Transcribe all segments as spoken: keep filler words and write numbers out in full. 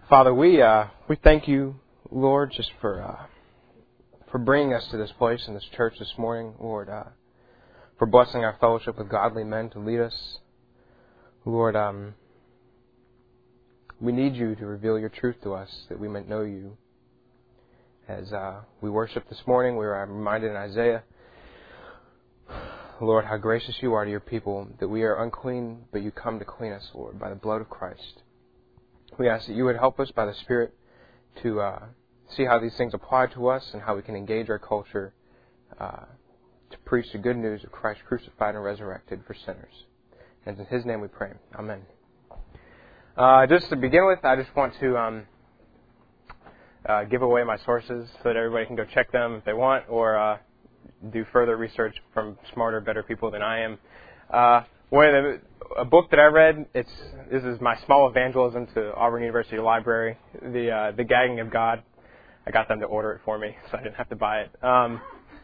Father, we uh, we thank you, Lord, just for uh, for bringing us to this place in this church this morning, Lord, uh, for blessing our fellowship with godly men to lead us. Lord, um, we need you to reveal your truth to us that we might know you. As uh, we worship this morning, we were reminded in Isaiah, Lord, how gracious you are to your people, that we are unclean, but you come to clean us, Lord, by the blood of Christ. We ask that you would help us by the Spirit to uh, see how these things apply to us and how we can engage our culture uh, to preach the good news of Christ crucified and resurrected for sinners. And in His name we pray. Amen. Uh, just to begin with, I just want to um, uh, give away my sources so that everybody can go check them if they want, or uh, do further research from smarter, better people than I am. Uh, one of the, a book that I read, it's this is my small evangelism to Auburn University Library, the uh, the Gagging of God. I got them to order it for me, so I didn't have to buy it. Um,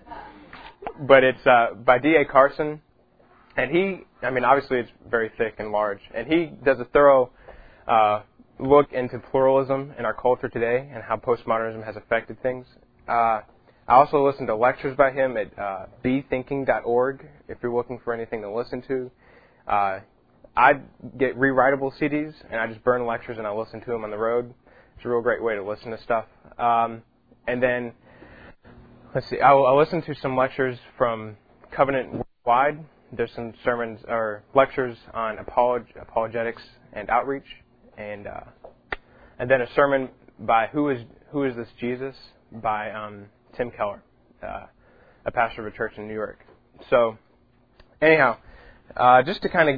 but it's uh, by D A Carson, and he, I mean, obviously it's very thick and large, and he does a thorough uh, look into pluralism in our culture today and how postmodernism has affected things. Uh, I also listen to lectures by him at uh, be thinking dot org if you're looking for anything to listen to. Uh, I get rewritable C Ds, and I just burn lectures and I listen to them on the road. It's a real great way to listen to stuff. Um, and then, let's see, I'll, I'll listen to some lectures from Covenant Worldwide. There's some sermons or lectures on apolog- apologetics and outreach, and uh, and then a sermon by Who is Who is This Jesus by um, Tim Keller, uh, a pastor of a church in New York. So, anyhow, uh, just to kind of,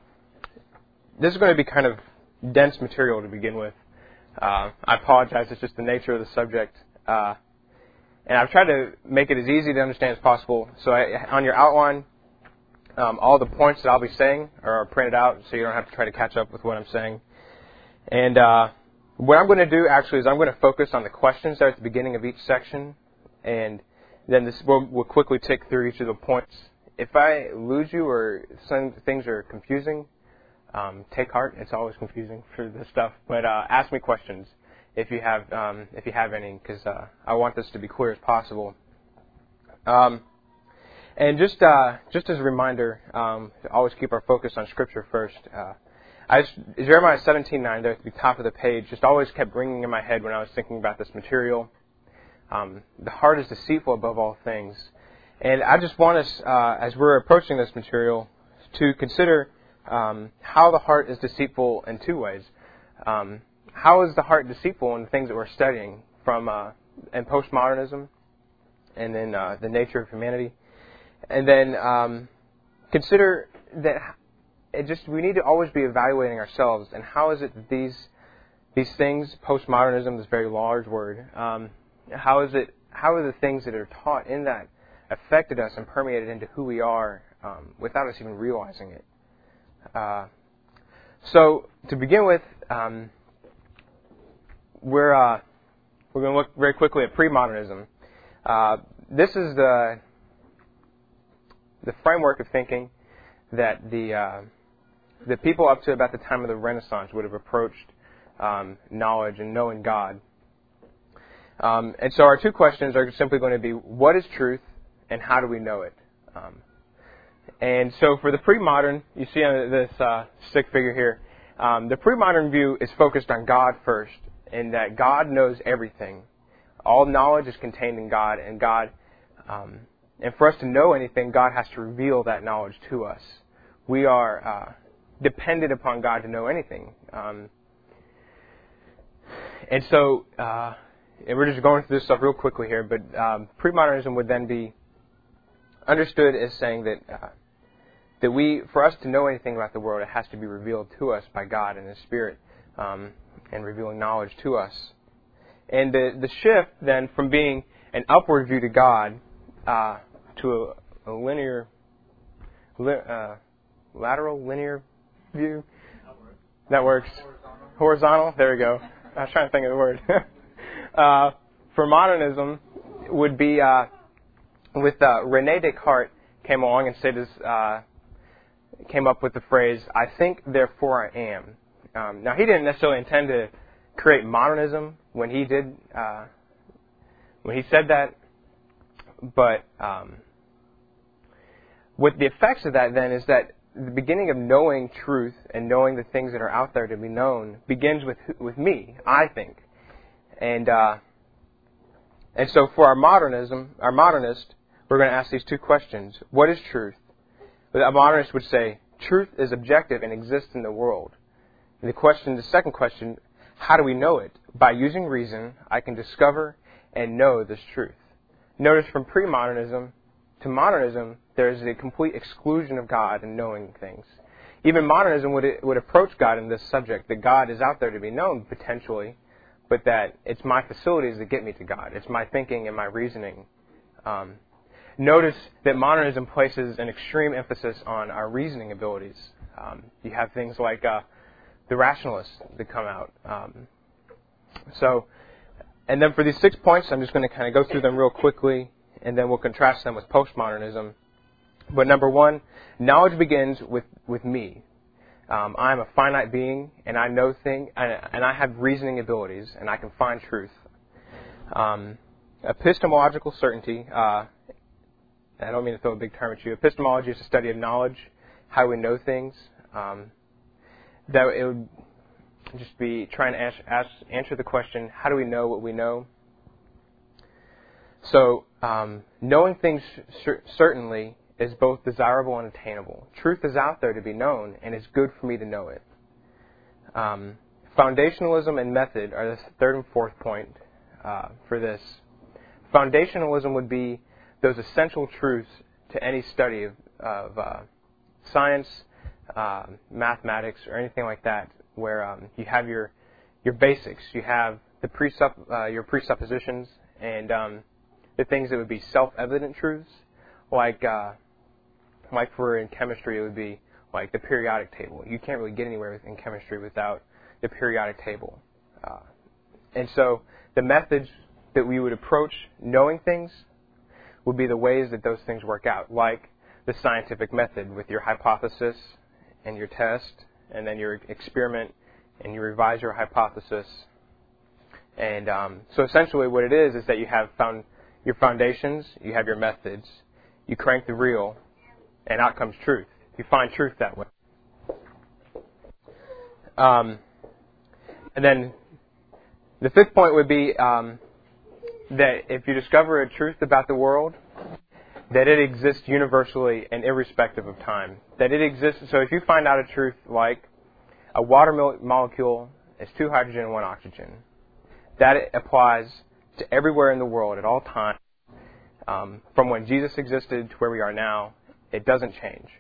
this is going to be kind of dense material to begin with. Uh, I apologize, it's just the nature of the subject. Uh, and I've tried to make it as easy to understand as possible. So I, on your outline, um, all the points that I'll be saying are printed out so you don't have to try to catch up with what I'm saying. And uh, what I'm going to do actually is I'm going to focus on the questions that are at the beginning of each section. And then this we'll, we'll quickly tick through each of the points. If I lose you or some things are confusing, um, take heart. It's always confusing for this stuff. But uh, ask me questions if you have um, if you have any, because uh, I want this to be clear as possible. Um, and just uh, just as a reminder, um, to always keep our focus on Scripture first. Uh, I just, Jeremiah seventeen nine there at the top of the page just always kept ringing in my head when I was thinking about this material. Um, the heart is deceitful above all things. And I just want us, uh, as we're approaching this material, to consider um, how the heart is deceitful in two ways. Um, how is the heart deceitful in the things that we're studying from uh, in postmodernism and then uh, the nature of humanity? And then um, consider that it just we need to always be evaluating ourselves, and how is it that these these things, postmodernism, this very large word, um, how is it? How are the things that are taught in that affected us and permeated into who we are um, without us even realizing it? Uh, so to begin with, um, we're uh, we're going to look very quickly at pre-modernism. Uh, this is the the framework of thinking that the uh, the people up to about the time of the Renaissance would have approached um, knowledge and knowing God. Um, and so our two questions are simply going to be, what is truth and how do we know it? Um, and so for the pre-modern, you see on this uh, stick figure here, um, the pre-modern view is focused on God first, in that God knows everything. All knowledge is contained in God, and God, um, and for us to know anything, God has to reveal that knowledge to us. We are uh, dependent upon God to know anything. Um, and so... Uh, And we're just going through this stuff real quickly here, but um, pre-modernism would then be understood as saying that uh, that we, for us to know anything about the world, it has to be revealed to us by God and His Spirit, um, and revealing knowledge to us. And the the shift then from being an upward view to God uh, to a, a linear, li- uh, lateral linear view. That works. Horizontal. Horizontal. There we go. I was trying to think of the word. Uh, for modernism would be uh, with uh, Rene Descartes came along and said this, uh, came up with the phrase, "I think, therefore I am." Um, now he didn't necessarily intend to create modernism when he did, uh, when he said that. But um, what the effects of that then is that the beginning of knowing truth and knowing the things that are out there to be known begins with with me, I think. And uh, and so for our modernism, our modernist, we're going to ask these two questions. What is truth? A modernist would say, truth is objective and exists in the world. And the question, the second question, how do we know it? By using reason, I can discover and know this truth. Notice from pre-modernism to modernism, there is a complete exclusion of God in knowing things. Even modernism would would approach God in this subject, that God is out there to be known, potentially, but that it's my facilities that get me to God. It's my thinking and my reasoning. Um, notice that modernism places an extreme emphasis on our reasoning abilities. Um, you have things like uh, the rationalists that come out. Um, so, and then for these six points, I'm just going to kind of go through them real quickly, and then we'll contrast them with postmodernism. But number one, knowledge begins with, with me. Um, I'm a finite being, and I know things, and, and I have reasoning abilities, and I can find truth. Um, epistemological certainty. Uh, I don't mean to throw a big term at you. Epistemology is the study of knowledge, how we know things. Um, that it would just be trying to ask, ask, answer the question, how do we know what we know? So, um, knowing things cer- certainly is both desirable and attainable. Truth is out there to be known, and it's good for me to know it. Um, foundationalism and method are the third and fourth point uh, for this. Foundationalism would be those essential truths to any study of, of uh, science, uh, mathematics, or anything like that, where um, you have your your basics, you have the presupp uh, your presuppositions, and um, the things that would be self-evident truths, like uh, like for in chemistry, it would be like the periodic table. You can't really get anywhere in chemistry without the periodic table. Uh, and so the methods that we would approach knowing things would be the ways that those things work out, like the scientific method with your hypothesis and your test, and then your experiment, and you revise your hypothesis. And um, so essentially what it is is that you have found your foundations, you have your methods, you crank the reel, and out comes truth. You find truth that way. Um, and then the fifth point would be um, that if you discover a truth about the world, that it exists universally and irrespective of time. That it exists. So if you find out a truth like a water mo- molecule is two hydrogen and one oxygen, that it applies to everywhere in the world at all times. Um, from when Jesus existed to where we are now, it doesn't change.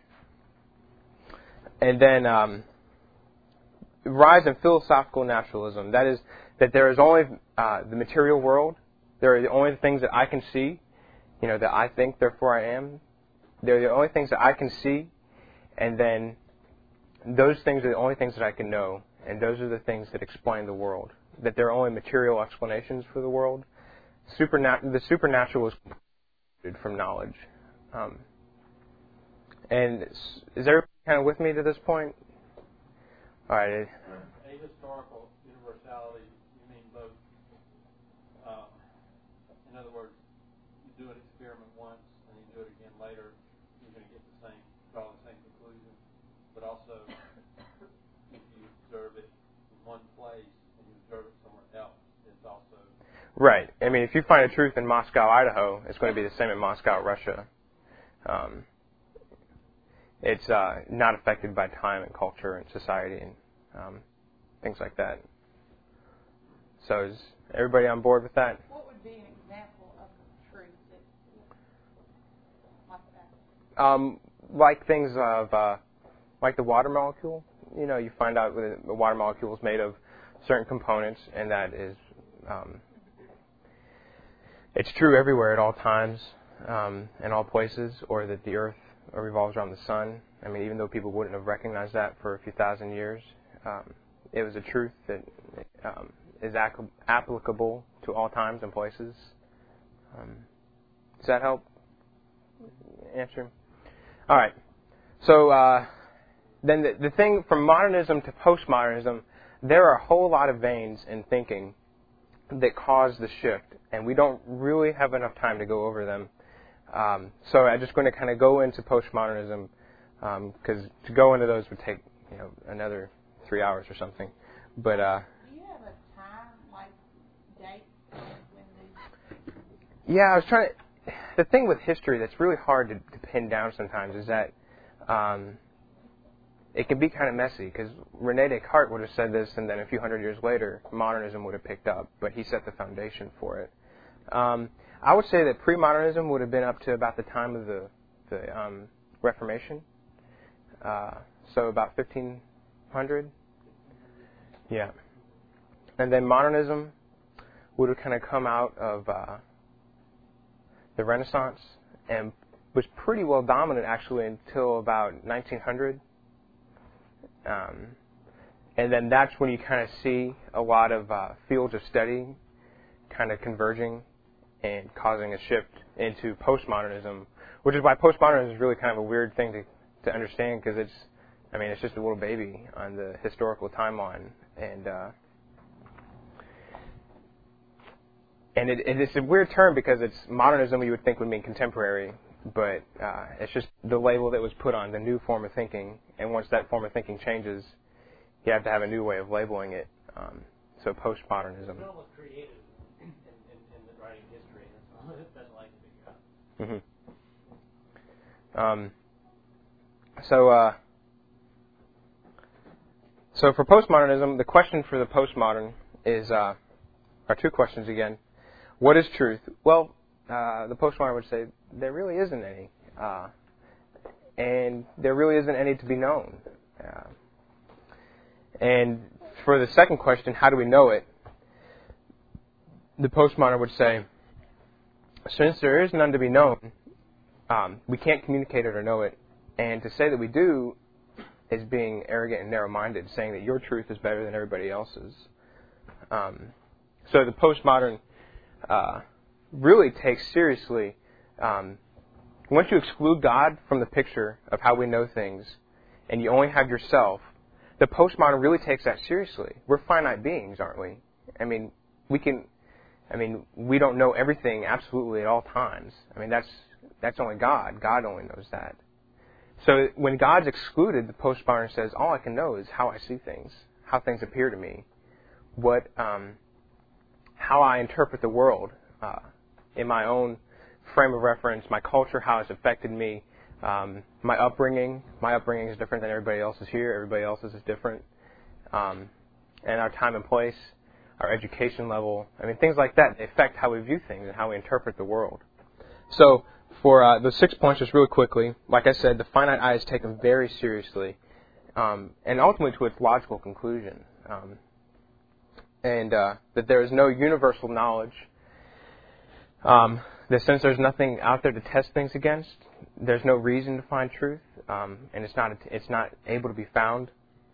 And then um, rise in philosophical naturalism. That is, that there is only uh, the material world. There are the only things that I can see, you know, that I think, therefore I am. They're the only things that I can see, and then those things are the only things that I can know, and those are the things that explain the world. That there are only material explanations for the world. Supernat- the supernatural is from knowledge. Um, and is everybody kind of with me to this point? All right. Ahistorical universality, you mean both, um, in other words, you do an experiment once and you do it again later, you're going to get the same, draw the same conclusion. But also, if you observe it in one place and you observe it somewhere else, it's also... Right. I mean, if you find a truth in Moscow, Idaho, it's going to be the same in Moscow, Russia. Um, it's uh, not affected by time and culture and society and um, things like that. So is everybody on board with that? What would be an example of a truth that, like that? Um, like things of, uh, like the water molecule. You know, you find out that the water molecule is made of certain components, and that is... Um, it's true everywhere at all times, um, in all places, or that the earth revolves around the sun. I mean, even though people wouldn't have recognized that for a few thousand years, um, it was a truth that um, is ac- applicable to all times and places. Um, does that help answer? All right. So uh, then the, the thing from modernism to postmodernism, there are a whole lot of veins in thinking that cause the shift, and we don't really have enough time to go over them. Um, so I'm just going to kind of go into postmodernism, because um, to go into those would take, you know, another three hours or something. But uh, do you have a time, like date, when these? Yeah, I was trying to. The thing with history that's really hard to, to pin down sometimes is that um, it can be kind of messy, because René Descartes would have said this, and then a few hundred years later, modernism would have picked up, but he set the foundation for it. Um, I would say that pre-modernism would have been up to about the time of the, the um, Reformation, uh, so about fifteen hundred. Yeah. And then modernism would have kind of come out of uh, the Renaissance and was pretty well dominant actually until about nineteen hundred. Um, and then that's when you kind of see a lot of uh, fields of study kind of converging and causing a shift into postmodernism, which is why postmodernism is really kind of a weird thing to, to understand, because it's, I mean, it's just a little baby on the historical timeline. And uh, and it, it, it's a weird term because it's modernism you would think would mean contemporary, but uh, it's just the label that was put on the new form of thinking. And once that form of thinking changes, you have to have a new way of labeling it. Um, so postmodernism. It's almost creative in, in, in the writing history. That's what I like to figure out. Mm-hmm. Um, so, uh, so for postmodernism, the question for the postmodern is, uh, are two questions again. What is truth? Well, uh, the postmodern would say there really isn't any, uh, and there really isn't any to be known. Uh, and for the second question, how do we know it? The postmodern would say, since there is none to be known, um, we can't communicate it or know it. And to say that we do is being arrogant and narrow-minded, saying that your truth is better than everybody else's. Um, so the postmodern uh, really takes seriously, um, once you exclude God from the picture of how we know things, and you only have yourself, the postmodern really takes that seriously. We're finite beings, aren't we? I mean, we can. I mean, we don't know everything absolutely at all times. I mean, that's that's only God. God only knows that. So when God's excluded, the postmodern says, all I can know is how I see things, how things appear to me, what, um, how I interpret the world uh, in my own frame of reference, my culture, how it's affected me, um, my upbringing. My upbringing is different than everybody else's here. Everybody else's is different. Um, and our time and place, our education level, I mean, things like that, they affect how we view things and how we interpret the world. So for uh, the six points, just really quickly, like I said, the finite eye is taken very seriously, um, and ultimately to its logical conclusion, um, and uh, that there is no universal knowledge. Um, that since there's nothing out there to test things against, there's no reason to find truth, um, and it's not it's not able to be found.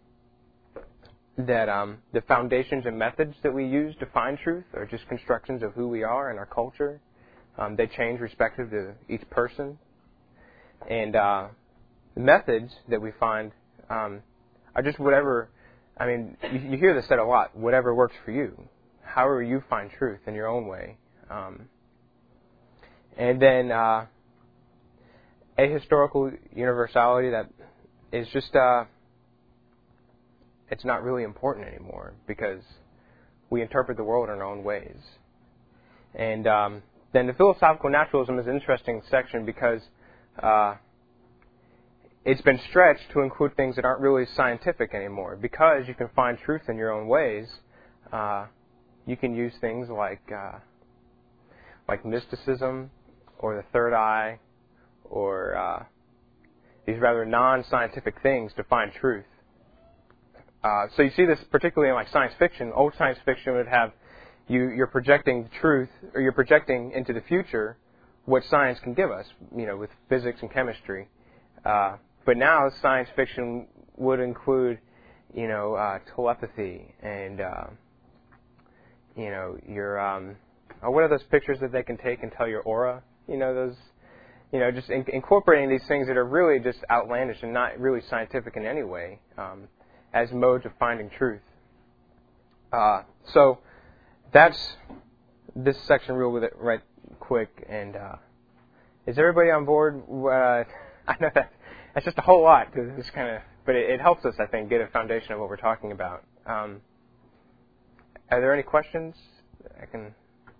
That um, the foundations and methods that we use to find truth are just constructions of who we are and our culture. Um, they change respective to each person. And uh, the methods that we find um, are just whatever, I mean, you, you hear this said a lot, whatever works for you. However you find truth in your own way. Um, and then uh, ahistorical universality that is just, uh, it's not really important anymore because we interpret the world in our own ways. And um, then the philosophical naturalism is an interesting section because uh, it's been stretched to include things that aren't really scientific anymore. Because you can find truth in your own ways, uh, you can use things like uh, like mysticism or the third eye or uh, these rather non-scientific things to find truth. Uh, so you see this particularly in like science fiction. Old science fiction would have you, you're projecting the truth, or you're projecting into the future what science can give us, you know, with physics and chemistry. Uh, but now science fiction would include, you know, uh, telepathy and, uh, you know, your, um, oh, what are those pictures that they can take and tell your aura? You know, those, you know, just in, incorporating these things that are really just outlandish and not really scientific in any way, um, as modes of finding truth. Uh, so that's this section real with it right quick. And uh, is everybody on board? Uh, I know that that's just a whole lot. Cause it's kind of, but it, it helps us, I think, get a foundation of what we're talking about. Um, are there any questions? I can.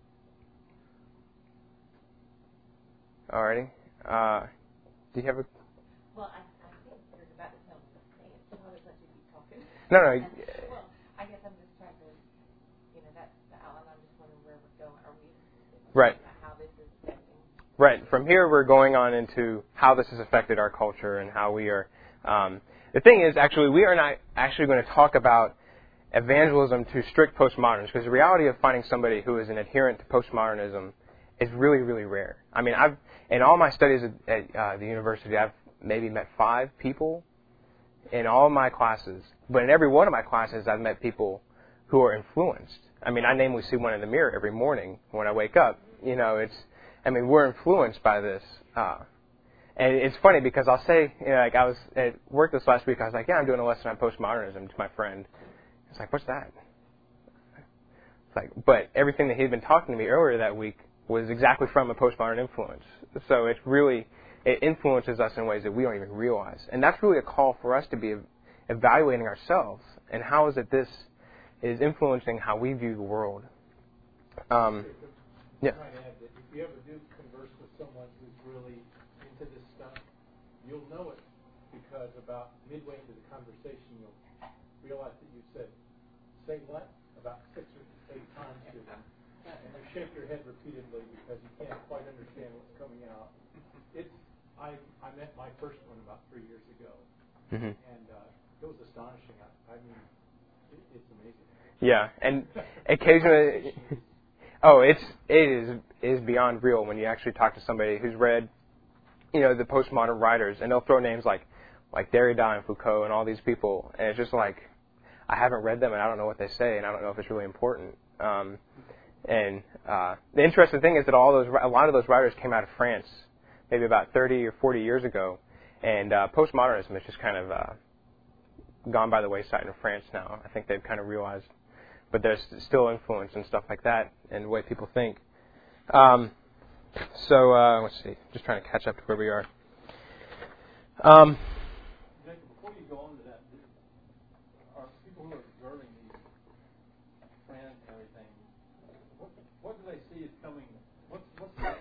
Alrighty. Uh, do you have a? Well, I, I think you're about to tell me something, so I'll let you keep talking. No, no. Well, I guess I'm just trying to, you know, that's the outline. I'm just wondering where we're going. Are we right. How this is affecting? Right. From here, we're going on into how this has affected our culture and how we are. Um, the thing is, actually, we are not actually going to talk about evangelism to strict postmodernists, because the reality of finding somebody who is an adherent to postmodernism is really, really rare. I mean, I've in all my studies at, at uh, the university, I've maybe met five people in all my classes. But in every one of my classes, I've met people who are influenced. I mean, I namely see one in the mirror every morning when I wake up. You know, it's, I mean, we're influenced by this. Uh, and it's funny because I'll say, you know, like I was at work this last week, I was like, yeah, I'm doing a lesson on postmodernism to my friend. It's like, what's that? It's like, but everything that he'd been talking to me earlier that week was exactly from a postmodern influence. So it's really, it influences us in ways that we don't even realize. And that's really a call for us to be evaluating ourselves and how is it this is influencing how we view the world. Um, yeah. I might add that if you ever do converse with someone who's really into this stuff, you'll know it because about midway into the conversation, you'll realize that you said, say what? About six or eight times to them. And you shake your head repeatedly because you can't quite understand what's coming out. It's I I met my first one about three years ago, mm-hmm. and uh, it was astonishing. I, I mean, it, it's amazing. Yeah, and occasionally, oh, it's it is is beyond real when you actually talk to somebody who's read, you know, the postmodern writers, and they'll throw names like like Derrida and Foucault and all these people, and it's just like I haven't read them and I don't know what they say, and I don't know if it's really important. Um, And uh, the interesting thing is that all those, a lot of those writers came out of France, maybe about thirty or forty years ago, and uh, postmodernism has just kind of uh, gone by the wayside in France now. I think they've kind of realized, but there's still influence and stuff like that, and the way people think. Um, so uh, let's see, just trying to catch up to where we are. Um, Jacob, before you go on to that, are people who are observing these trends and everything, what, what do they see as coming? What's, what's that?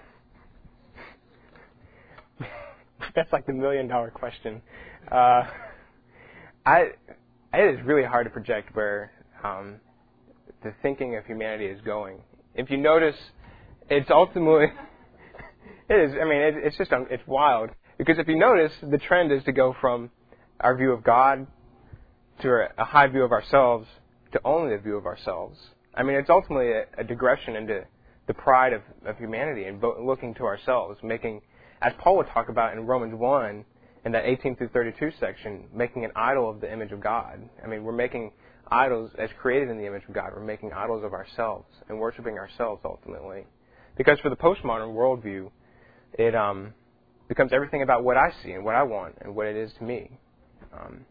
That's like the million dollar question. Uh, I it is really hard to project where um, the thinking of humanity is going. If you notice, it's ultimately it is. I mean, it, it's just it's wild because if you notice, the trend is to go from our view of God to a high view of ourselves to only a view of ourselves. I mean, it's ultimately a, a digression into the pride of, of humanity and bo- looking to ourselves, making, as Paul would talk about in Romans one, in that eighteen through thirty-two section, making an idol of the image of God. I mean, we're making idols as created in the image of God. We're making idols of ourselves and worshiping ourselves ultimately. Because for the postmodern worldview, it um, becomes everything about what I see and what I want and what it is to me. Um,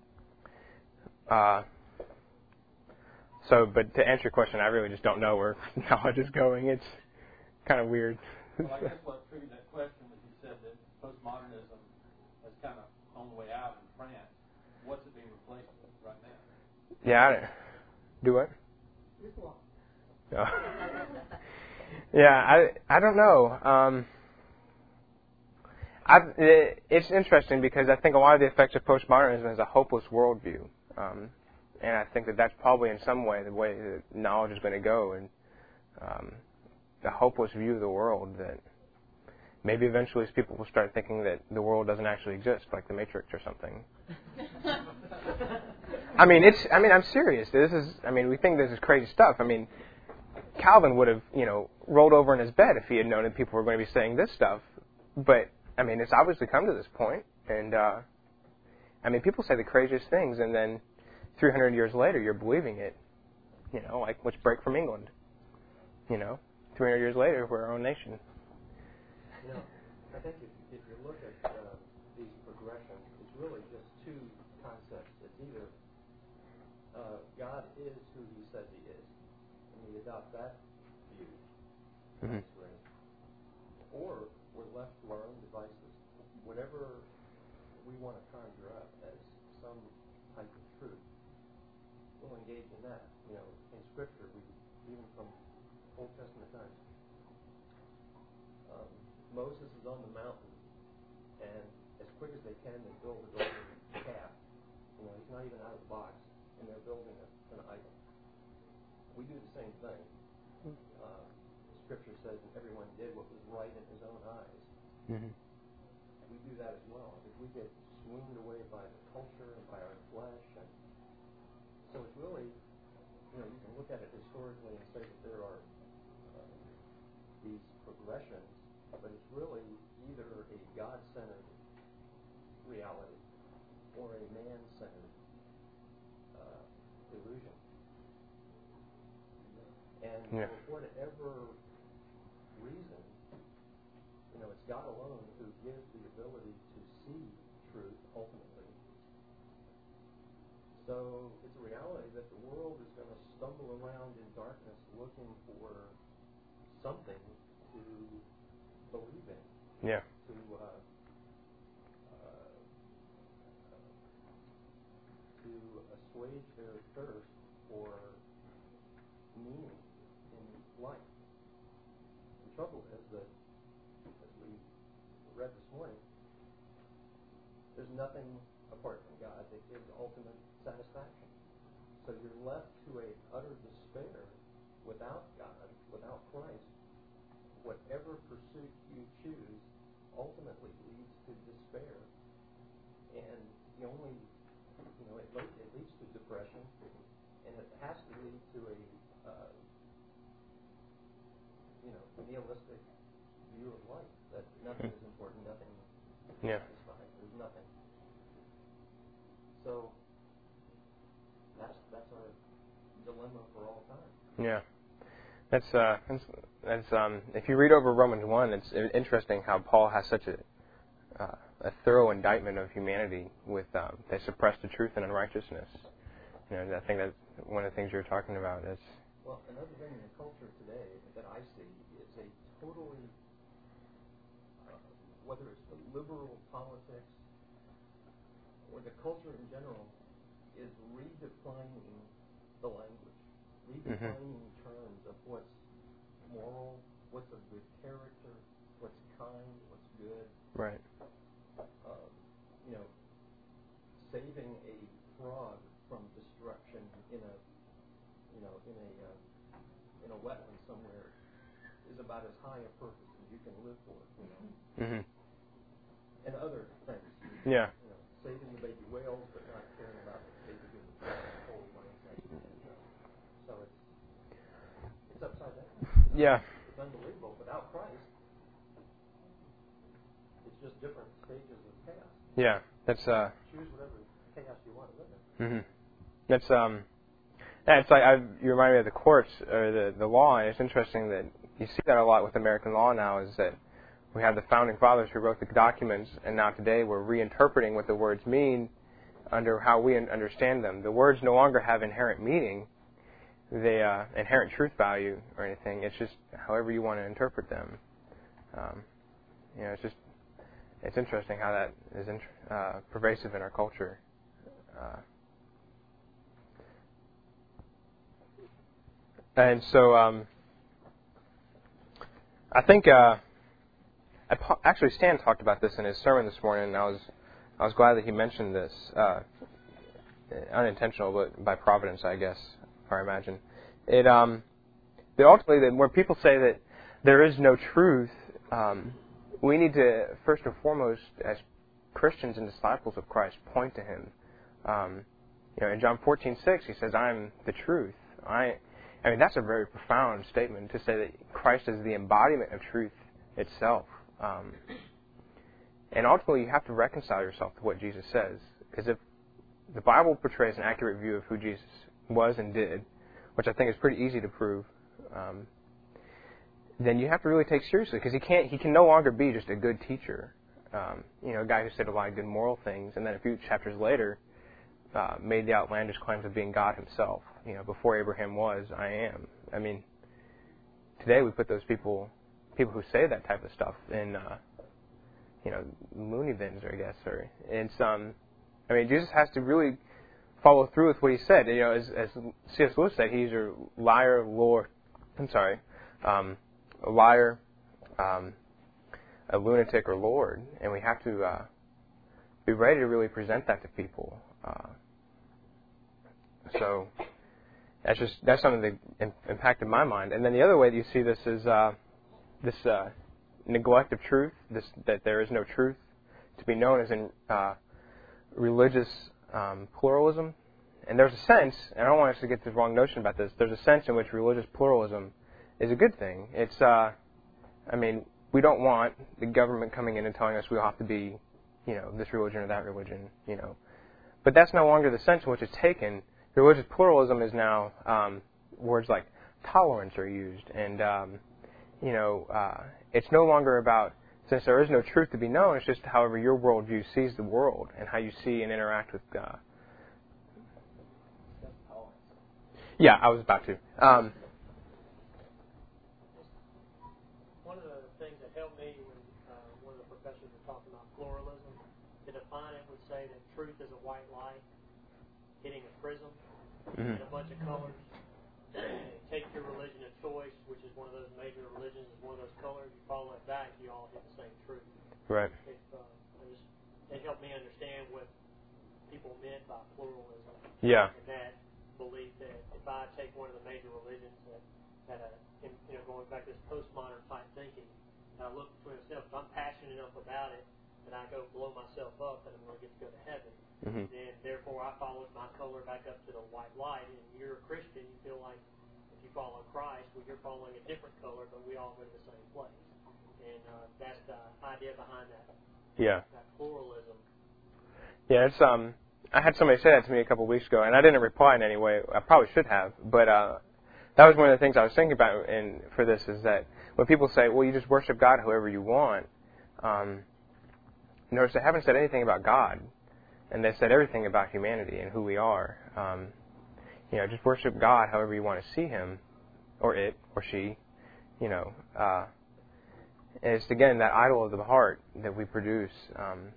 uh, so, but to answer your question, I really just don't know where knowledge is going. It's kind of weird. Well, I guess what triggered that question was you said that postmodernism is kind of on the way out in France. What's it being replaced with right now? Yeah, I don't, do what? No. Yeah, I I don't know. Um, I it, it's interesting because I think a lot of the effects of postmodernism is a hopeless worldview, um, and I think that that's probably in some way the way that knowledge is going to go, and um, a hopeless view of the world that maybe eventually people will start thinking that the world doesn't actually exist, like the Matrix or something. I mean, it's. I mean, I'm serious. This is. I mean, we think this is crazy stuff. I mean, Calvin would have, you know, rolled over in his bed if he had known that people were going to be saying this stuff. But I mean, it's obviously come to this point, and uh, I mean, people say the craziest things, and then three hundred years later, you're believing it. You know, like let's break from England. You know, three hundred years later, we're our own nation. You know, I think if, if you look at uh, these progressions, it's really just two concepts. It's either uh, God is who He says He adopt that view, Mm-hmm. that's great. Or we're left to our own devices. Whatever we want to conjure up as some type of truth, we'll engage in that. You know, in Scripture, we, even from Old Testament times, um, Moses is on the mountain, and as quick as they can, they build a golden calf. You know, he's not even out of the box, and they're building a, an idol. We do the same thing. Uh, Scripture says that everyone did what was right in his own eyes. Mm-hmm. We do that as well. If we get swooned away by the culture and by our flesh, and so it's really, you know, you can look at it historically and say that there are uh, these progressions, but it's really either a God-centered reality or a man-centered uh, illusion. And Yeah. for whatever reason, you know, it's God alone who gives the ability to see truth ultimately. So it's a reality that the world is going to stumble around in darkness looking for something to believe in. Yeah. To uh, uh, to assuage their thirst for meaning in life. The trouble is that, as we read this morning, there's nothing apart from God that gives ultimate satisfaction. So you're left to a utter despair without God, without Christ. Whatever pursuit you choose ultimately leads to despair. And the only, you know, it, le- it leads to depression, and it has to lead to a, uh, you know, nihilistic view of life, that nothing is important, nothing is Yeah. satisfying, there's nothing. So that's that's our dilemma for all time. Yeah. That's uh, that's, that's um. If you read over Romans one, it's interesting how Paul has such a uh, a thorough indictment of humanity with um, they suppress the truth and unrighteousness. You know, I think that's one of the things you're talking about. Is Well, another thing in the culture today that I see is a totally, uh, whether it's the liberal politics or the culture in general, is redefining the language, redefining Mm-hmm. terms of what's moral, what's a good character, what's kind, what's good. right. Um, you know, saving a frog from destruction in a, you know, in a uh, in a wetland somewhere is about as high a purpose as you can live for. You know, Mm-hmm. and other things. Yeah. You know, saving the baby whales, but not caring about the baby getting cold mindset. And, uh, so it's it's upside down. Yeah. It's unbelievable. Without Christ, it's just different stages of chaos. Yeah. That's uh. Choose whatever chaos you want to live in. Mm-hmm. That's um. Yeah, it's like I. You remind me of the courts or the the law, and it's interesting that you see that a lot with American law now. Is that we have the founding fathers who wrote the documents, and now today we're reinterpreting what the words mean under how we understand them. The words no longer have inherent meaning, they uh, inherent truth value or anything. It's just however you want to interpret them. Um, you know, it's just it's interesting how that is int- uh, pervasive in our culture. Uh, and so, um, I think. Uh, I po- actually, Stan talked about this in his sermon this morning, and I was I was glad that he mentioned this. Uh, unintentional, but by providence, I guess, or I imagine. It um, that ultimately, that when people say that there is no truth, um, we need to first and foremost, as Christians and disciples of Christ, point to Him. Um, you know, in John fourteen six, He says, "I am the truth." I, I mean, that's a very profound statement to say that Christ is the embodiment of truth itself. Um, and ultimately, you have to reconcile yourself to what Jesus says. Because if the Bible portrays an accurate view of who Jesus was and did, which I think is pretty easy to prove, um, then you have to really take seriously. Because he can't, he can no longer be just a good teacher. Um, you know, a guy who said a lot of good moral things, and then a few chapters later uh, made the outlandish claims of being God Himself. You know, before Abraham was, I am. I mean, today we put those people, people who say that type of stuff in, uh, you know, loony bins, I guess. Or it's, um, I mean, Jesus has to really follow through with what he said. You know, as, as C S Lewis said, he's a liar, lord. I'm sorry, um, a liar, um, a lunatic, or lord, and we have to uh, be ready to really present that to people. Uh, so that's just that's something that im- impacted my mind. And then the other way that you see this is uh, this uh, neglect of truth. This that there is no truth to be known as in uh, religious um, pluralism. And there's a sense, and I don't want us to get the wrong notion about this, there's a sense in which religious pluralism is a good thing. It's, uh, I mean, we don't want the government coming in and telling us we have to be, you know, this religion or that religion, you know. But that's no longer the sense in which it's taken. Religious pluralism is now, um, words like tolerance are used. And, um, you know, uh, it's no longer about, since there is no truth to be known, it's just however your worldview sees the world and how you see and interact with God. Yeah, I was about to. Um, one of the things that helped me when uh, one of the professors was talking about pluralism, to define it would say that truth is a white light hitting a prism mm-hmm. in a bunch of colors. Take your religion of choice, which is one of those major religions, is one of those colors. You follow it back, you all get the same truth. Right. If, uh, it, was, it helped me understand what people meant by pluralism. Yeah. And that belief that if I take one of the major religions that, that uh, in, you know, going back to this postmodern type thinking, and I look between myself, if I'm passionate enough about it, that I go blow myself up, that I'm going to get to go to heaven. Mm-hmm. Then therefore I followed my color back up to the white light. And you're a Christian, you feel like if you follow Christ, well, you're following a different color, but we all go to the same place. And uh, that's the idea behind that. Yeah. That pluralism. Yeah, it's um. I had somebody say that to me a couple of weeks ago, and I didn't reply in any way. I probably should have, but uh, that was one of the things I was thinking about. In for this is that when people say, "Well, you just worship God however you want," um, notice they haven't said anything about God, and they said everything about humanity and who we are. Um, you know, just worship God however you want to see Him, or it, or she. You know, uh, and it's again that idol of the heart that we produce. Um,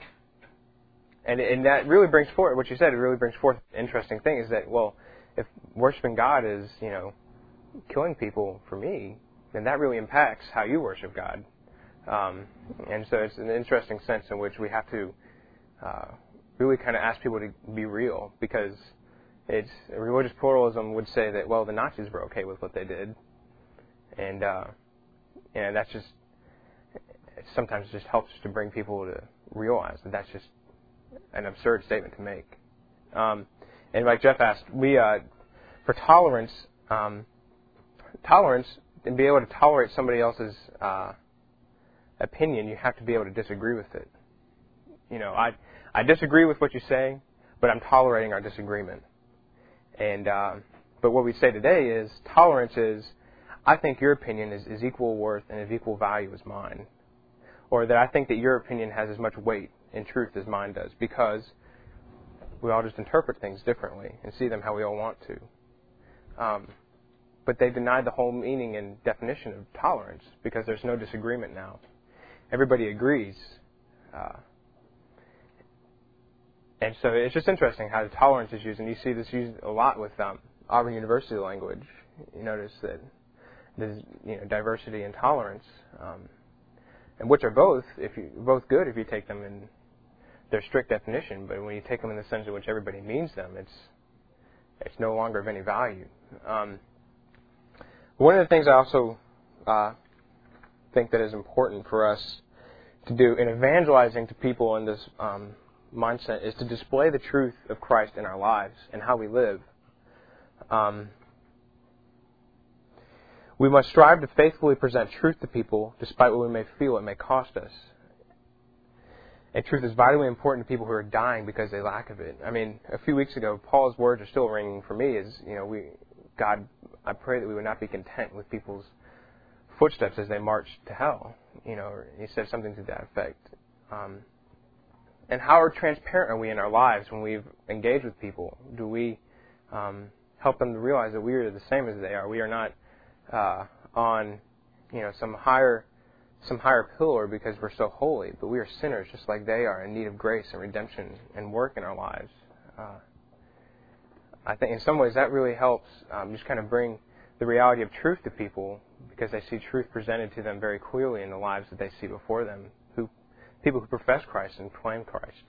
And, and that really brings forth, what you said, it really brings forth an interesting thing is that, well, if worshiping God is, you know, killing people for me, then that really impacts how you worship God. Um, and so it's an interesting sense in which we have to uh, really kind of ask people to be real, because it's religious pluralism would say that, well, the Nazis were okay with what they did. And, uh, and that's just, it sometimes just helps to bring people to realize that that's just an absurd statement to make. Um, and like Jeff asked, we uh, for tolerance, um, tolerance, and be able to tolerate somebody else's uh, opinion, you have to be able to disagree with it. You know, I I disagree with what you say, but I'm tolerating our disagreement. And uh, but what we say today is tolerance is, I think your opinion is, is equal worth and of equal value as mine, or that I think that your opinion has as much weight in truth as mine does, because we all just interpret things differently and see them how we all want to. Um, but they denied the whole meaning and definition of tolerance, because there's no disagreement now. Everybody agrees. Uh, and so it's just interesting how the tolerance is used, and you see this used a lot with um, Auburn University language. You notice that there's, you know, diversity and tolerance, um, and which are both, if you both good if you take them in their strict definition, but when you take them in the sense in which everybody means them, it's it's no longer of any value. Um, one of the things I also uh, think that is important for us to do in evangelizing to people in this um, mindset is to display the truth of Christ in our lives and how we live. Um, we must strive to faithfully present truth to people despite what we may feel it may cost us. And truth is vitally important to people who are dying because they lack of it. I mean, a few weeks ago, Paul's words are still ringing for me. Is you know, we, God, I pray that we would not be content with people's footsteps as they march to hell. You know, he said something to that effect. Um, and how transparent are we in our lives when we've engaged with people? Do we um, help them to realize that we are the same as they are? We are not uh, on, you know, some higher some higher pillar because we're so holy, but we are sinners just like they are in need of grace and redemption and work in our lives. Uh, I think in some ways that really helps um, just kind of bring the reality of truth to people because they see truth presented to them very clearly in the lives that they see before them, who people who profess Christ and proclaim Christ.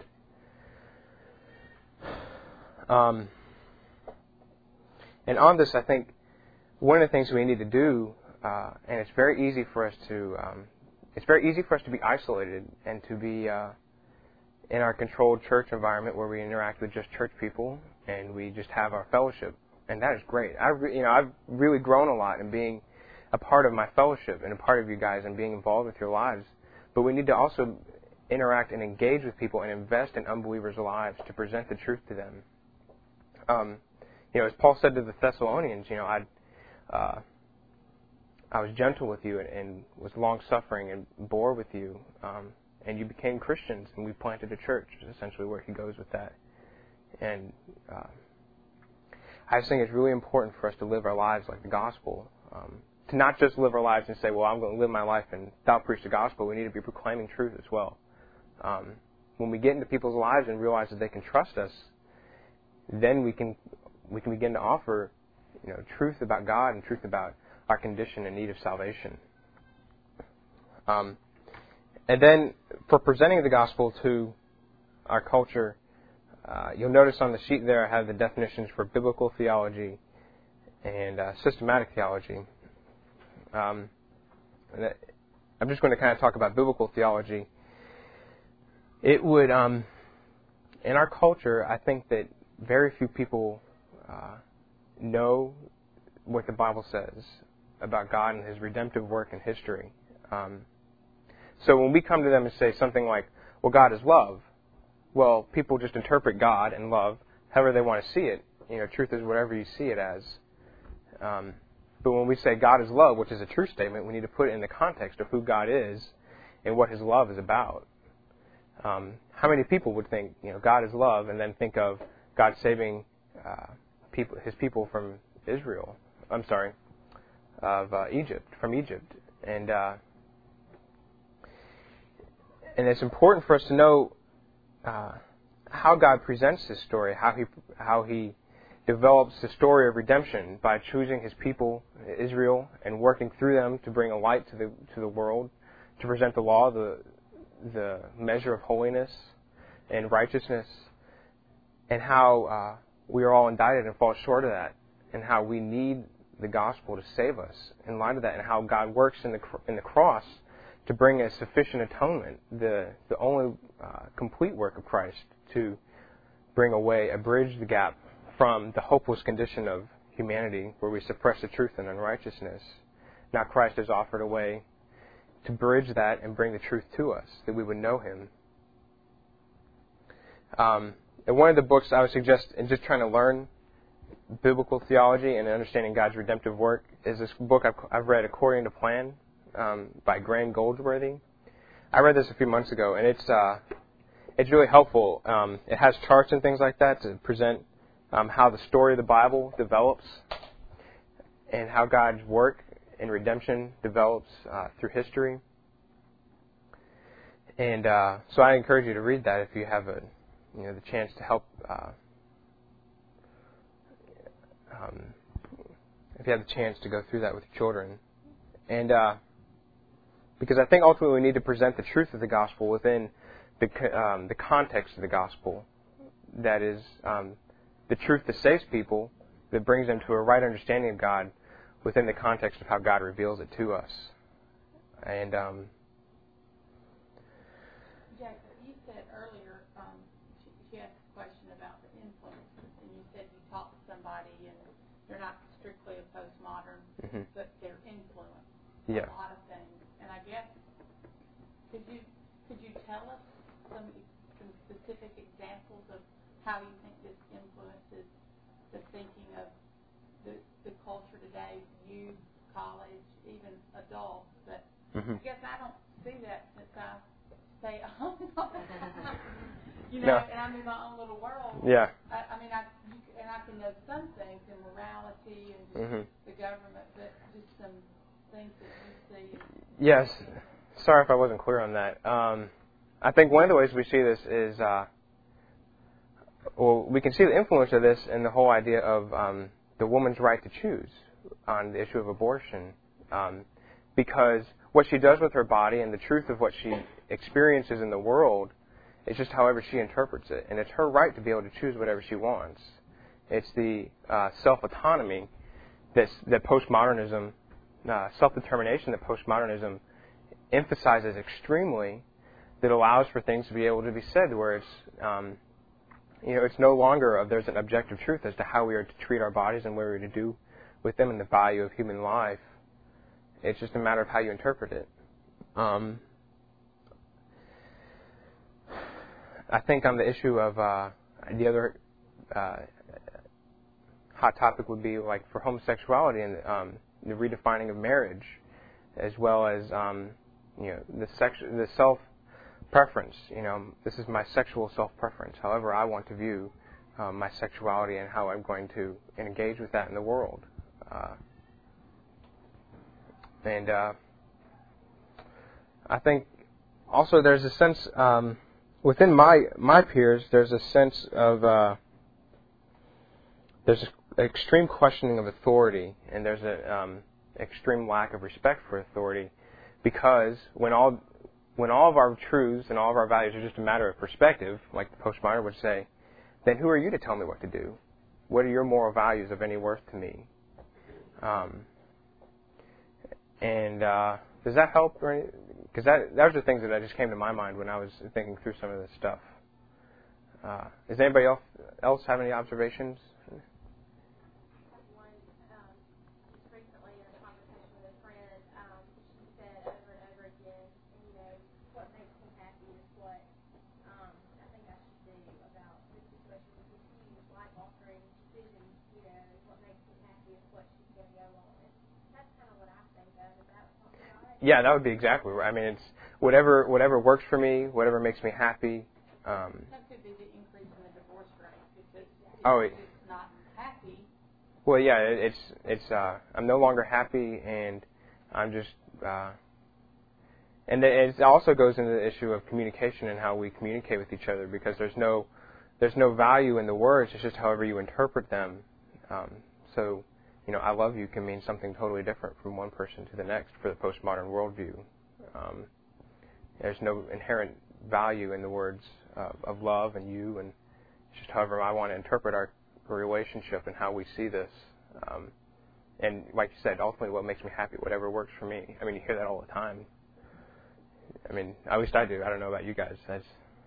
Um, and on this, I think one of the things we need to do, uh, and it's very easy for us to, um, it's very easy for us to be isolated and to be uh, in our controlled church environment where we interact with just church people and we just have our fellowship, and that is great. I, re- you know, I've really grown a lot in being a part of my fellowship and a part of you guys and being involved with your lives. But we need to also interact and engage with people and invest in unbelievers' lives to present the truth to them. Um, you know, as Paul said to the Thessalonians, you know, I, uh, I was gentle with you and, and was long-suffering and bore with you, um, and you became Christians, and we planted a church, is essentially where he goes with that. And uh, I just think it's really important for us to live our lives like the gospel, um, to not just live our lives and say, well, I'm going to live my life and without preach the gospel. We need to be proclaiming truth as well. Um, when we get into people's lives and realize that they can trust us, then we can we can begin to offer, you know, truth about God and truth about our condition and need of salvation. Um, and then for presenting the gospel to our culture, uh, you'll notice on the sheet there I have the definitions for biblical theology and uh, systematic theology. Um, and that, I'm just going to kind of talk about biblical theology. It would, um, in our culture, I think that very few people uh, know what the Bible says about God and His redemptive work in history. Um, so when we come to them and say something like, well, God is love, well, people just interpret God and love however they want to see it. You know, truth is whatever you see it as. Um, but when we say God is love, which is a true statement, we need to put it in the context of who God is and what His love is about. Um, how many people would think, you know, God is love, and then think of God saving uh, people, His people from Israel? I'm sorry, of uh, Egypt, from Egypt, and uh, and it's important for us to know uh, how God presents His story, how He how He develops the story of redemption by choosing His people, Israel, and working through them to bring a light to the to the world, to present the law, the the measure of holiness and righteousness, and how uh, we are all indicted and fall short of that, and how we need the gospel to save us in light of that, and how God works in the in the cross to bring a sufficient atonement, the the only uh, complete work of Christ to bring away, a bridge the gap from the hopeless condition of humanity where we suppress the truth and unrighteousness. Now Christ has offered a way to bridge that and bring the truth to us, that we would know Him. Um, and one of the books I would suggest in just trying to learn biblical theology and understanding God's redemptive work is this book I've, I've read, According to Plan, um, by Graham Goldsworthy. I read this a few months ago, and it's uh, it's really helpful. Um, it has charts and things like that to present um, how the story of the Bible develops and how God's work in redemption develops uh, through history. And uh, so I encourage you to read that if you have a, you know, the chance to help. Uh, um, if you have the chance to go through that with your children, and uh, because I think ultimately we need to present the truth of the gospel within the um, the context of the gospel, that is um, the truth that saves people, that brings them to a right understanding of God within the context of how God reveals it to us. And um, Jacob, you said earlier, um, she, she asked a question about the influences, and you said you talked to somebody and they're not strictly a postmodern, mm-hmm. but they're influenced yeah. a lot of things. And I guess, could you could you tell us some some specific examples of how you think this influences the thinking of the the culture today, youth, college, even adults? But mm-hmm. I guess I don't see that since I stay at home all the time, you No. know, and I'm in my own little world. Yeah. I, I mean, I you, and I can know some things in morality and just mm-hmm. the government, but just some things that you see? Yes. Sorry if I wasn't clear on that. Um, I think one of the ways we see this is, uh, well, we can see the influence of this in the whole idea of um, the woman's right to choose on the issue of abortion. Um, because what she does with her body and the truth of what she experiences in the world is just however she interprets it. And it's her right to be able to choose whatever she wants. It's the uh, self-autonomy that's, that postmodernism, uh, self-determination that postmodernism emphasizes extremely, that allows for things to be able to be said where it's, um, you know, it's no longer of there's an objective truth as to how we are to treat our bodies and what we are to do with them and the value of human life. It's just a matter of how you interpret it. Um, I think on the issue of uh, the other uh, hot topic would be like for homosexuality and um, the redefining of marriage, as well as um, you know the sex, the self. preference, you know, this is my sexual self-preference, however I want to view um, my sexuality and how I'm going to engage with that in the world. Uh, and uh, I think also there's a sense, um, within my my peers, there's a sense of, uh, there's an extreme questioning of authority, and there's an um, extreme lack of respect for authority, because when all When all of our truths and all of our values are just a matter of perspective, like the postmodern would say, then who are you to tell me what to do? What are your moral values of any worth to me? Um, and uh, does that help? Because that those are things that just came to my mind when I was thinking through some of this stuff. Uh, does anybody else else have any observations? Yeah, that would be exactly right. I mean, it's whatever whatever works for me, whatever makes me happy. Um, that could be the increase in the divorce rate because if oh, it's not happy. Well, yeah, it, it's it's. Uh, I'm no longer happy, and I'm just. Uh, and it also goes into the issue of communication and how we communicate with each other, because there's no there's no value in the words. It's just however you interpret them. Um, so. You know, I love you can mean something totally different from one person to the next for the postmodern worldview. Um, there's no inherent value in the words uh, of love and you, and it's just however I want to interpret our relationship and how we see this. Um, and like you said, ultimately what makes me happy, whatever works for me. I mean, you hear that all the time. I mean, at least I do. I don't know about you guys. That's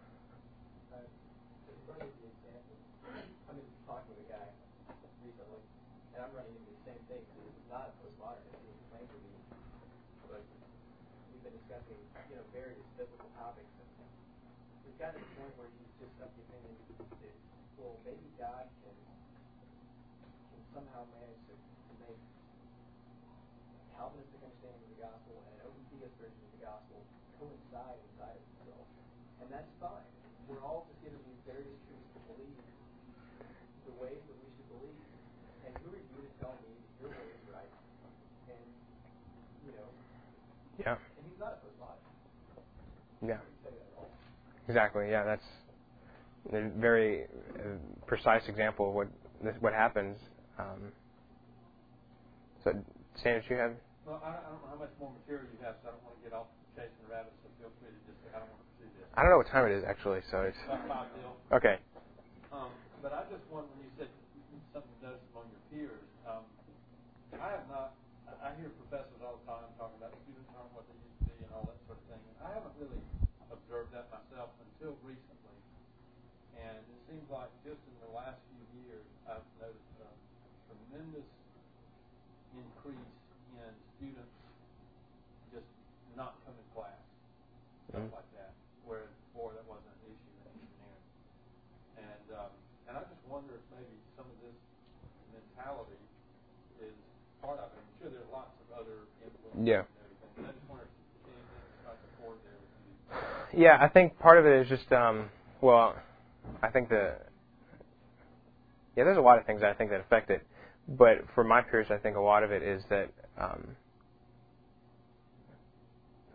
I'm running into the same thing. He's not a postmodernist. He claims to be, but we've been discussing, you know, various biblical topics, and we've gotten to the point where he's just of the opinion that, well, maybe God can can somehow manage to, to make a Calvinistic understanding of the gospel and an open theist version of the gospel coincide inside of itself, and that's fine. We're all just given these various truths to believe the ways that we should believe. And who are you to tell me that your way is right? And, you know, yeah. And he's not a postmodern. Yeah. Say that at all. Exactly. Yeah, that's a very uh, precise example of what this, what happens. Um, so, Sanders, you have? Well, I, I don't know how much more material you have, so I don't want to get off chasing the rabbit. So feel free to just say I don't want to pursue this. I don't know what time it is actually, so it's About five till. okay. Um, but I just want when you said something you noticed among your peers. Um, I have not. I hear professors all the time talking about students aren't what they used to be and all that sort of thing. And I haven't really observed that myself until recently. And it seems like just in the last few years, I've noticed a tremendous increase in students just not coming to class, stuff Mm-hmm. like that. Whereas before that wasn't an issue in engineering. And um, and I just wonder if maybe some of this mentality is part of it. I'm sure there are lots of other influences Yeah. and everything. But I just wonder if anything about the board there with you. Yeah, I think part of it is just um, well, I think the yeah, there's a lot of things I think that affect it, but for my peers, I think a lot of it is that um,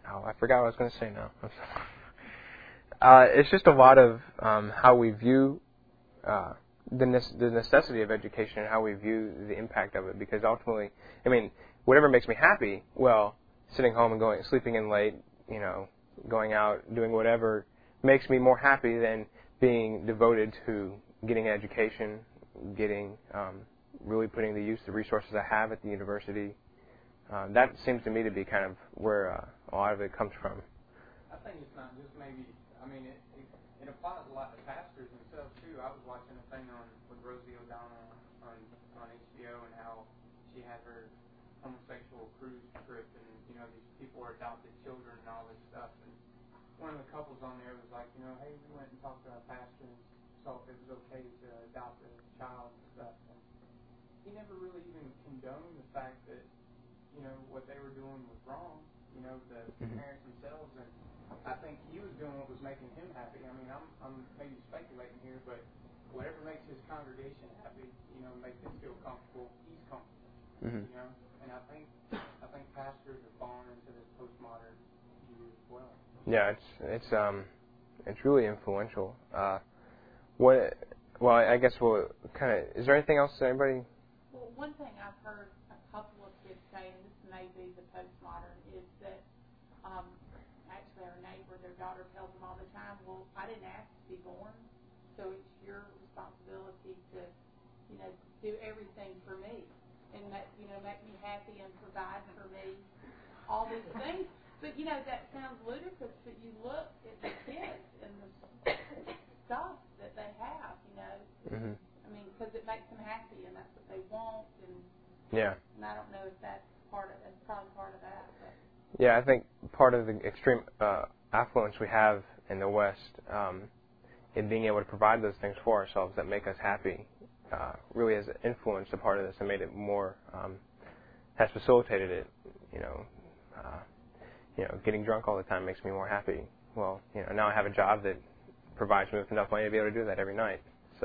oh, I forgot what I was going to say now. uh, it's just a lot of um, how we view uh, the ne- the necessity of education and how we view the impact of it. Because ultimately, I mean, whatever makes me happy, well, sitting home and going, sleeping in late, you know, going out, doing whatever makes me more happy than being devoted to getting an education, getting um, really putting to use the resources I have at the university. Uh, that seems to me to be kind of where uh, a lot of it comes from. I think it's not just maybe, I mean, it, it, it applies a lot to pastors themselves, too. I was watching a thing on with Rosie O'Donnell on, on H B O and how she had her homosexual cruise trip and, you know, these people are adopted children and all this stuff. And one of the couples on there was like, you know, hey, we went and talked to our pastor and saw if it was okay to adopt a child and stuff. And he never really even condoned the fact that, you know, what they were doing was wrong, you know, the mm-hmm. parents themselves. And I think he was doing what was making him happy. I mean, I'm, I'm maybe speculating here, but whatever makes his congregation happy, you know, makes them feel comfortable, he's comfortable, mm-hmm. you know. And I think, I think pastors are falling into this postmodern view as well. Yeah, it's it's um it's really influential. Uh, what? Well, I guess we'll kind of. Is there anything else? Anybody? Well, one thing I've heard a couple of kids say, and this may be the postmodern, is that um, actually our neighbor, their daughter tells them all the time, "Well, I didn't ask to be born, so it's your responsibility to, you know, do everything for me and make, you know, make me happy and provide for me all these things." But, you know, that sounds ludicrous, but you look at the kids and the stuff that they have, you know. Mm-hmm. I mean, because it makes them happy, and that's what they want. And, yeah. And I don't know if that's part of that's probably part of that. But. Yeah, I think part of the extreme uh, affluence we have in the West um, in being able to provide those things for ourselves that make us happy uh, really has influenced a part of this and made it more, um, has facilitated it, you know. Uh, You know, getting drunk all the time makes me more happy. Well, you know, now I have a job that provides me with enough money to be able to do that every night. So.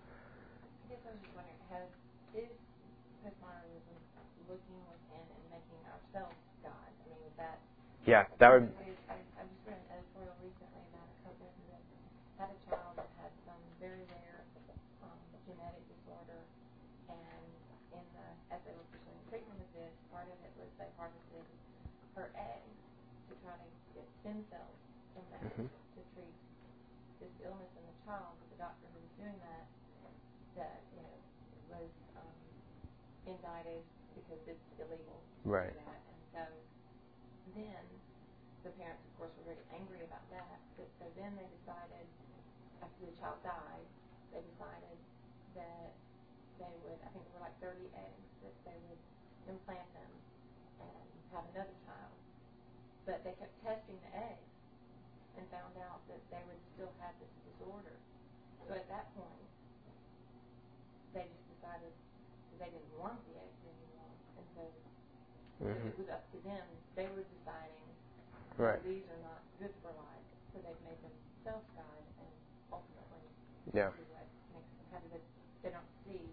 I guess I was just wondering, has is postmodernism looking within and making ourselves God? I mean, is that? Yeah, that would. I, I just read an editorial recently about a couple that had a child that had some very rare um, genetic disorder, and in the as they were pursuing treatment of this, part of it was they harvested her eggs to try to get stem cells from that mm-hmm. to treat this illness in the child. But the doctor who was doing that, that you know, was um, indicted because it's illegal right. to do that. And so then the parents, of course, were very angry about that. But so then they decided, after the child died, they decided that they would, I think there were like thirty eggs, that they would implant them and have another child. But they kept testing the eggs and found out that they would still have this disorder. So at that point, they just decided that they didn't want the eggs anymore. And so mm-hmm. it was up to them. They were deciding right. that these are not good for life. So they've made themselves God, and ultimately yeah. this is what makes them happy. But they don't see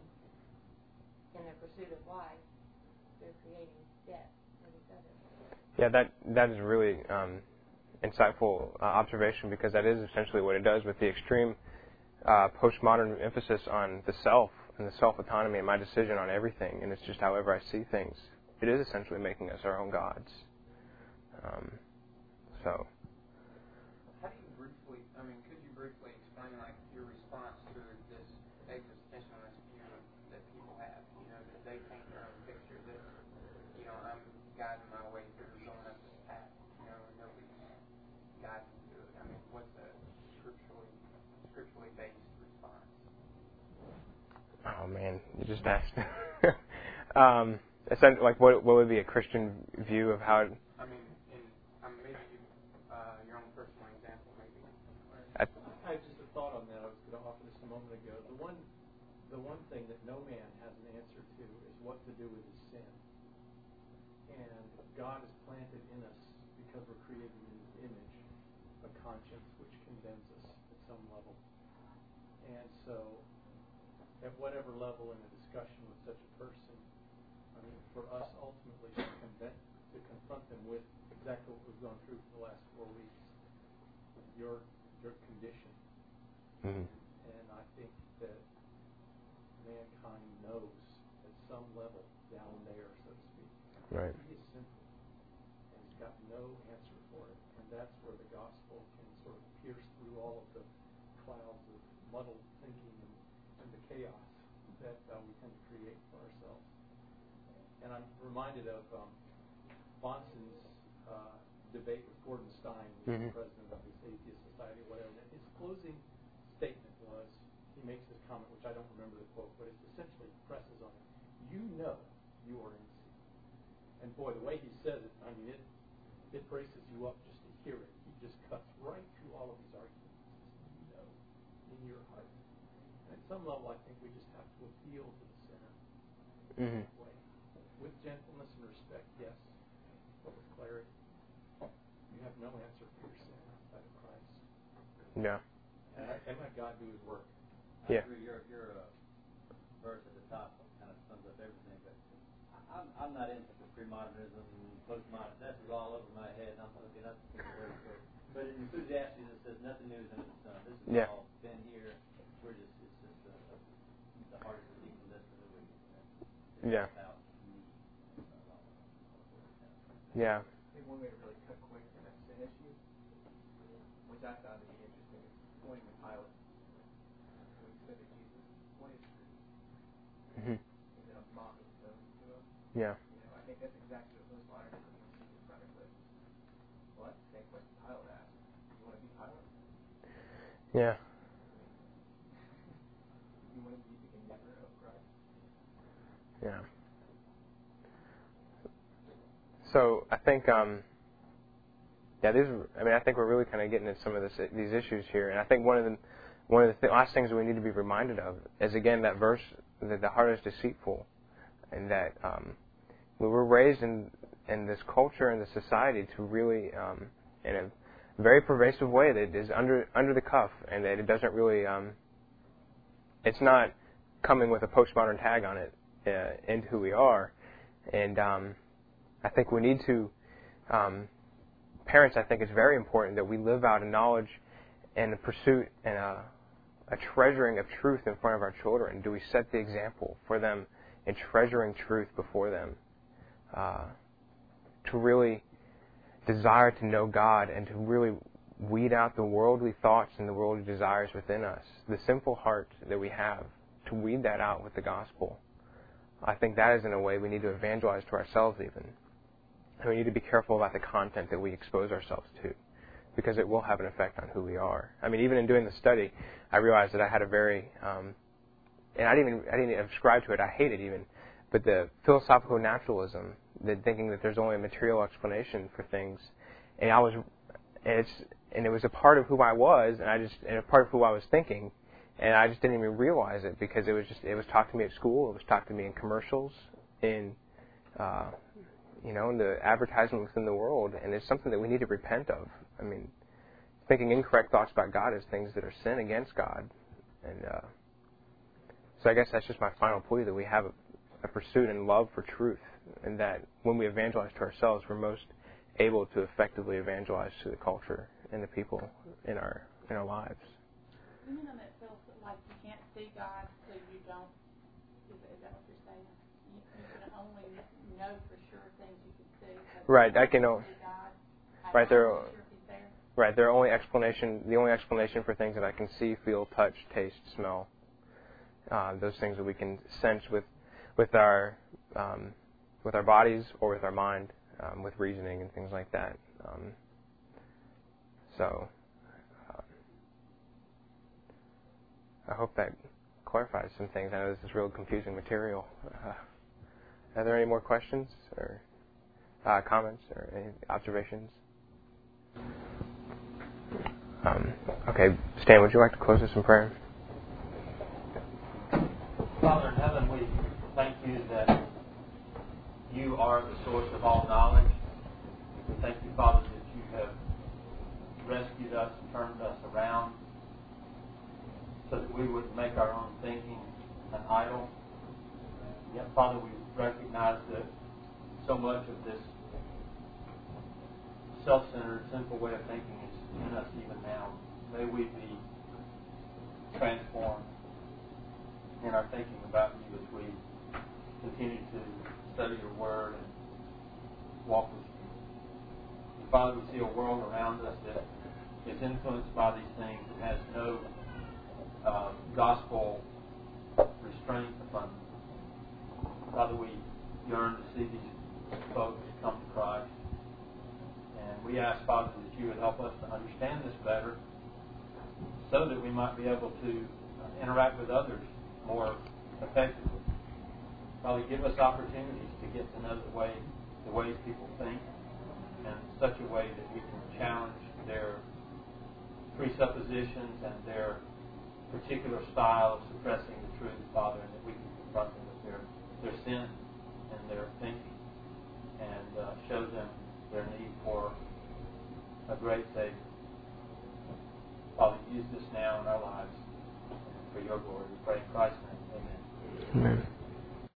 in their pursuit of life, they're creating death. Yeah, that that is really um, insightful uh, observation, because that is essentially what it does with the extreme uh, postmodern emphasis on the self and the self-autonomy and my decision on everything, and it's just however I see things. It is essentially making us our own gods. Um, so. How do you briefly, I mean, could you briefly explain, like, your response to this existentialist view that people have, you know, that they paint their own picture that, you know, I'm guiding my way through going up this path, you know, and nobody's guiding me through it. I mean, what's a scripturally, scripturally based response? Oh, man, you just asked. um, essentially, like, what what would be a Christian view of how... It, I mean, in, um, maybe you, uh, your own personal example, maybe. I, I had just a thought on that. I was going to offer this a moment ago. The one, the one thing that no man has an answer to is what to do with his sin. And God has planted in us, because we're created in His image, a conscience which condemns us at some level. And so, at whatever level in a discussion with such a person, I mean, for us ultimately to, convent, to confront them with exactly what we've gone through for the last four weeks. Your your condition, Mm-hmm. and I think that mankind knows at some level down there, so to speak, Right. he is sinful, and he's got no answer for it, and that's where the gospel can sort of pierce through all of the clouds of muddled thinking and, and the chaos that uh, we tend to create for ourselves. And I'm reminded of um, Bonson's uh, debate with Gordon Stein, who's Mm-hmm. the president of this atheist society, or whatever. And his closing statement was, he makes this comment, which I don't remember the quote, but it essentially presses on it. You know you are in sin. And boy, the way he says it, I mean, it it braces you up just to hear it. He just cuts right through all of these arguments. You know, in your heart. And at some level, I think we just have to appeal to the sinner Mm-hmm. that way. With gentleness and respect, yes, but with clarity. You have no answer for your sin outside of Christ. Yeah. And, and let God do His work. Yeah. I agree. Your, your uh, verse at the top kind of sums up everything. But I, I'm, I'm not into premodernism, postmodernism. That's all over my head. And I'm looking up at the word. So, but in Ecclesiastes, it says nothing new is under the sun. This has Yeah. all been here. We're just, it's just uh, the heart is deceitful, that's the wicked. It's Yeah. about me. Yeah. I think one way to really cut quick to that sin issue, which I found to be interesting, is pointing to Pilate. When he said to Jesus, what is truth? Mm-hmm. And then a mocking tone to him. Yeah. You know, I think that's exactly what postmodernism was in front of it. Well, that's the same question Pilate asked. You want to be Pilate? Yeah. You want to be the conductor of Christ? Yeah. So I think, um, yeah, these. I mean, I think we're really kind of getting at some of this, these issues here, and I think one of the one of the th- last things that we need to be reminded of is again that verse that the heart is deceitful, and that um, we were raised in in this culture and this society to really, um, in a very pervasive way, that is under under the cuff, and that it doesn't really. Um, it's not coming with a postmodern tag on it uh, into who we are, and. Um, I think we need to, um, parents, I think it's very important that we live out a knowledge and a pursuit and a, a treasuring of truth in front of our children. Do we set the example for them in treasuring truth before them? Uh, to really desire to know God and to really weed out the worldly thoughts and the worldly desires within us. The sinful heart that we have, to weed that out with the gospel. I think that is in a way we need to evangelize to ourselves even. And we need to be careful about the content that we expose ourselves to, because it will have an effect on who we are. I mean, even in doing the study, I realized that I had a very, um, and I didn't even, I didn't even subscribe to it. I hate it even, but the philosophical naturalism, the thinking that there's only a material explanation for things, and I was, and it's, and it was a part of who I was, and I just, and a part of who I was thinking, and I just didn't even realize it because it was just, it was taught to me at school, it was taught to me in commercials, in. Uh, you know, in the advertisement within the world, and it's something that we need to repent of. I mean, thinking incorrect thoughts about God is things that are sin against God. And uh, so I guess that's just my final plea, that we have a, a pursuit and love for truth, and that when we evangelize to ourselves, we're most able to effectively evangelize to the culture and the people in our in our lives. You know that feels like you can't see God, so you don't, is that what you're saying? You, you can only know for sure things you can see. Right, I can know. Right, there. Sure there. Right, their only explanation, the only explanation for things that I can see, feel, touch, taste, smell, uh, those things that we can sense with, with our, um, with our bodies or with our mind, um, with reasoning and things like that. Um, so, uh, I hope that clarifies some things. I know this is real confusing material. Uh, are there any more questions or uh, comments or any observations? Um, okay, Stan, would you like to close us in prayer? Father in heaven, we thank you that you are the source of all knowledge. We thank you, Father, that you have rescued us and turned us around so that we wouldn't make our own thinking an idol. Yet, Father, we recognize that so much of this self-centered, sinful way of thinking is in us even now. May we be transformed in our thinking about you as we continue to study your word and walk with you. And Father, we see a world around us that is influenced by these things and has no uh, gospel restraint upon them. Father, we yearn to see these folks come to Christ. And we ask, Father, that you would help us to understand this better so that we might be able to interact with others more effectively. Father, give us opportunities to get to know the way, the ways people think in such a way that we can challenge their presuppositions and their particular style of suppressing the truth, Father, and that we can confront them with their, their sin and their thinking and uh, show them their need for a great Savior. Father, use this now in our lives for your glory. We pray in Christ's name. Amen. Amen.